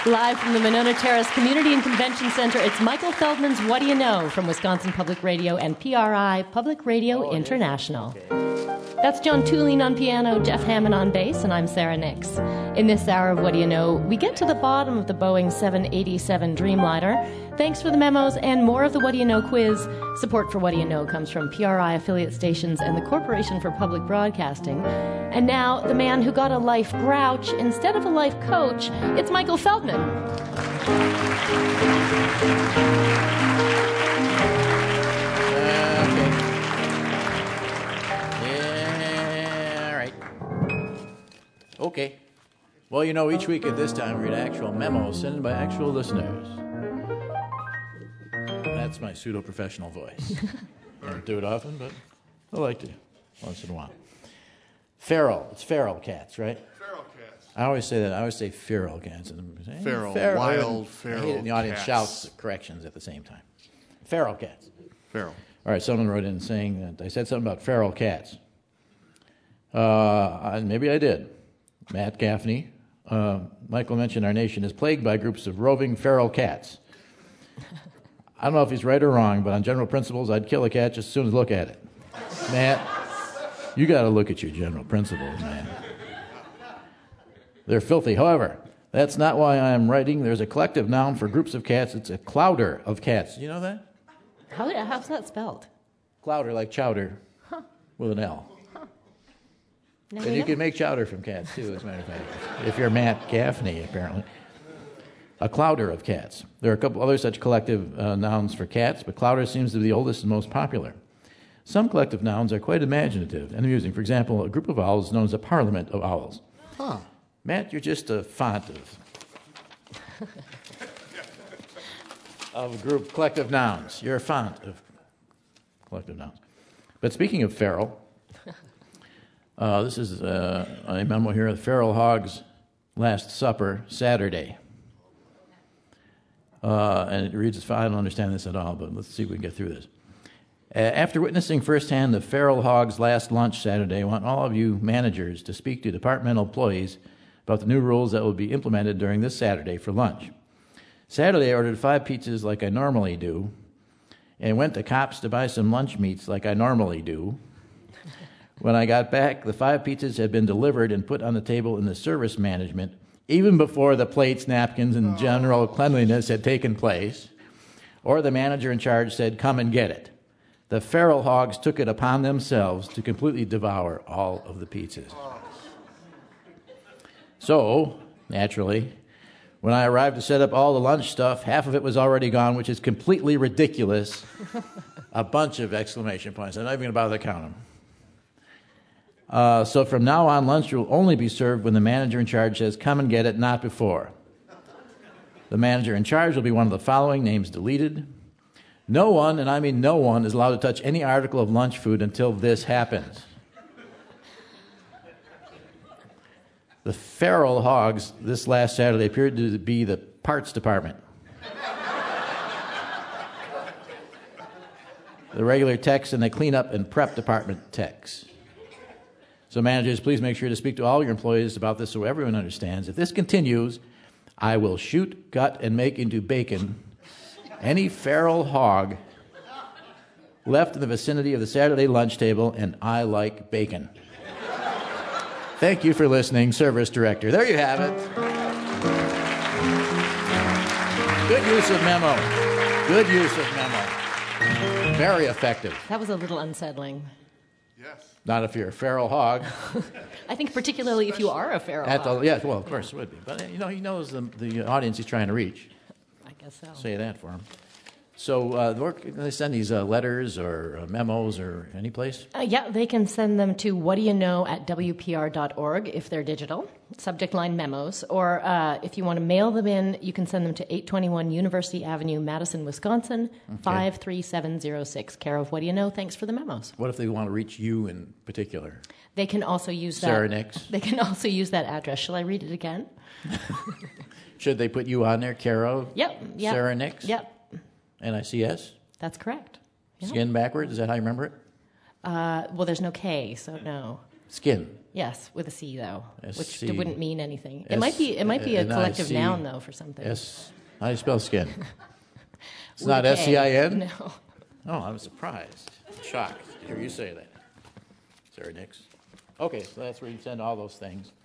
Live from the Monona Terrace Community and Convention Center, it's Michael Feldman's What Do You Know from Wisconsin Public Radio and PRI, Public Radio International. Okay. That's John Tulin on piano, Jeff Hammond on bass, and I'm Sarah Nix. In this hour of What Do You Know, we get to the bottom of the Boeing 787 Dreamliner. Thanks for the memos and more of the What Do You Know quiz. Support for What Do You Know comes from PRI affiliate stations and the Corporation for Public Broadcasting. And now, the man who got a life grouch instead of a life coach, it's Michael Feldman. Okay. Well, you know, each week at this time we read actual memos sent in by actual listeners. That's my pseudo-professional voice. I don't do it often, but I like to once in a while. Feral. It's feral cats, right? Feral cats. I always say that. I always say feral cats. Feral. Wild feral cats. And the audience shouts corrections at the same time. Feral cats. Feral. All right, someone wrote in saying that I said something about feral cats. Maybe I did. Matt Gaffney. Michael mentioned our nation is plagued by groups of roving feral cats. I don't know if he's right or wrong, but on general principles, I'd kill a cat just as soon as look at it. Matt, you got to look at your general principles, man. They're filthy. However, that's not why I'm writing. There's a collective noun for groups of cats. It's a clowder of cats. You know that? How's that spelled? Clowder, like chowder, with an L. No, and you can make chowder from cats, too, as a matter of fact. If you're Matt Gaffney, apparently. A clowder of cats. There are a couple other such collective nouns for cats, but clowder seems to be the oldest and most popular. Some collective nouns are quite imaginative and amusing. For example, a group of owls is known as a parliament of owls. Huh. Matt, you're just a font of group collective nouns. You're a font of collective nouns. But speaking of feral, this is a memo here of Feral Hog's Last Supper, Saturday. And it reads as follows. I don't understand this at all, but let's see if we can get through this. After witnessing firsthand the Feral Hog's last lunch Saturday, I want all of you managers to speak to departmental employees about the new rules that will be implemented during this Saturday for lunch. Saturday, I ordered 5 pizzas like I normally do, and went to Cops to buy some lunch meats like I normally do. When I got back, the 5 pizzas had been delivered and put on the table in the service management, even before the plates, napkins, and general cleanliness had taken place, or the manager in charge said, "Come and get it." The feral hogs took it upon themselves to completely devour all of the pizzas. So, naturally, when I arrived to set up all the lunch stuff, half of it was already gone, which is completely ridiculous. A bunch of exclamation points. I'm not even going to bother to count them. So from now on, lunch will only be served when the manager in charge says, "Come and get it," not before. The manager in charge will be one of the following, names deleted. No one, and I mean no one, is allowed to touch any article of lunch food until this happens. The feral hogs this last Saturday appeared to be the parts department. The regular techs and the cleanup and prep department techs. So managers, please make sure to speak to all your employees about this so everyone understands. If this continues, I will shoot, gut, and make into bacon any feral hog left in the vicinity of the Saturday lunch table, and I like bacon. Thank you for listening, Service Director. There you have it. Good use of memo. Good use of memo. Very effective. That was a little unsettling. Yes. Not if you're a feral hog. I think particularly if you are a feral hog. Yeah, well, of course it would be. But, you know, he knows the audience he's trying to reach. I guess so. Say that for him. So where can they send these letters or memos or any place? Yeah, they can send them to whatdoyouknow@wpr.org if they're digital, subject line memos. Or if you want to mail them in, you can send them to 821 University Avenue, Madison, Wisconsin, 53706, care of What Do You Know? Thanks for the memos. What if they want to reach you in particular? They can also use that. Sarah Nix? They can also use that address. Shall I read it again? Should they put you on there, care of? Yep. Sarah Nix? Yep. NICS? That's correct. Yep. Skin backwards? Is that how you remember it? Well, there's no K, so no. Skin. Yes, with a C though, which S-C. wouldn't mean anything. It might be a collective N-I-C. noun though for something. How do you spell skin? It's With not a K. S-C-I-N? No. Oh, I'm surprised. Shocked to hear you say that. Sarah Nix. Okay, so that's where you send all those things.